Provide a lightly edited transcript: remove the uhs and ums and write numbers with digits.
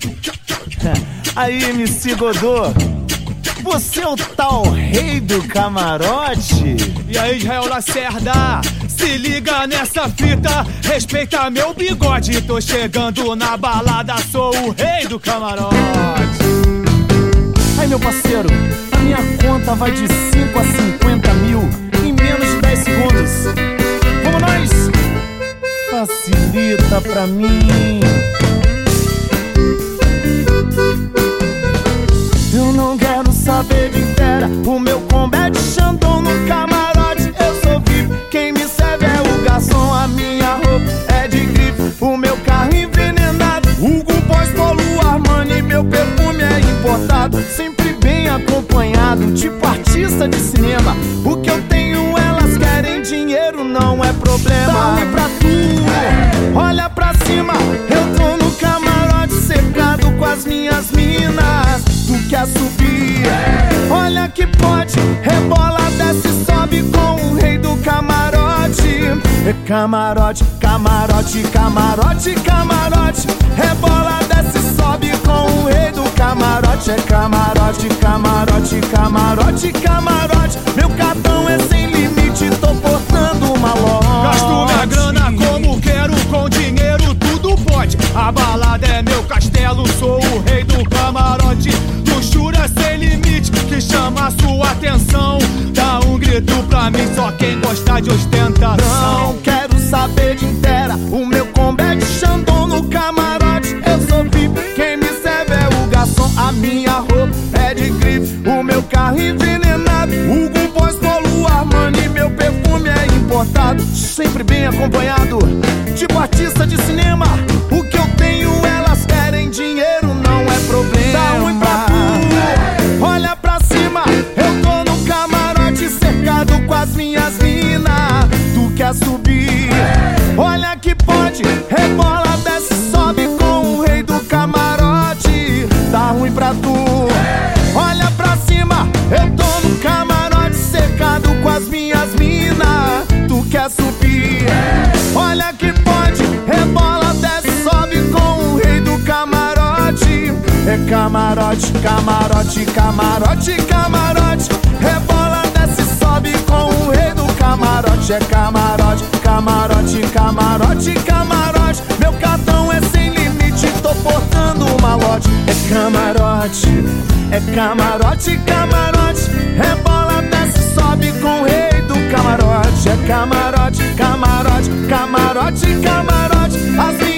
Aí, MC Godô, você é o tal rei do camarote? E aí, Israel Lacerda, se liga nessa fita, respeita meu bigode. Tô chegando na balada, sou o rei do camarote. Aí, meu parceiro, a minha conta vai de 5 a 50 mil em menos de 10 segundos. Vamos nós? Facilita pra mim. Eu não quero saber de inteira, o meu combo é de Xandão no camarote. Eu sou VIP, quem me serve é o garçom. A minha roupa é de grife, o meu carro envenenado. Hugo Boss, Polo, Armani, meu perfume é importado. Sempre bem acompanhado, tipo artista de cinema. O que eu tenho elas querem, dinheiro não é problema. Dá-me pra tu, olha pra cima, eu tô no camarote cercado com as minhas minas. Tu quer subir, olha que pode, rebola, desce, sobe com o rei do camarote. É camarote, camarote, camarote, camarote. Rebola, desce, sobe com o rei do camarote. É camarote, camarote, camarote, camarote. Meu cartão é sem limite, tô portando uma loja. Gasto minha grana como quero, com dinheiro tudo pode. A balada é meu castelo, sou o rei do camarote. Luxúria sem limite, que chama a sua atenção. Dá um grito pra mim, só quem gosta de ostentação. Não quero saber de inteira, o meu combo é de Xandão no camarote. Eu sou VIP, quem me serve é o garçom. A minha roupa é de grife, o meu carro envenenado. Hugo Boss, Polo, Armani, meu perfume é importado. Sempre bem acompanhado, tipo artista de cinema. O que eu tenho elas querem, dinheiro não é problema. Dá ruim pra tu, olha pra cima, eu tô no camarote cercado com as minhas minas. Tu quer subir, olha que pode, rebola, desce, sobe com o rei do camarote. Dá ruim pra tu, olha pra cima, eu tô no camarote cercado com as minhas minas. Tu quer subir, olha que pode, rebola, desce, sobe com o rei do camarote. É camarote, camarote, camarote, camarote. Rebola, desce, sobe com o rei do camarote. É camarote, camarote, camarote, camarote. Meu cartão é sem limite, tô portando uma lote. É camarote, é camarote, camarote. Rebola, desce, sobe com o rei do camarote. É camarote, camarote, camarote, camarote. As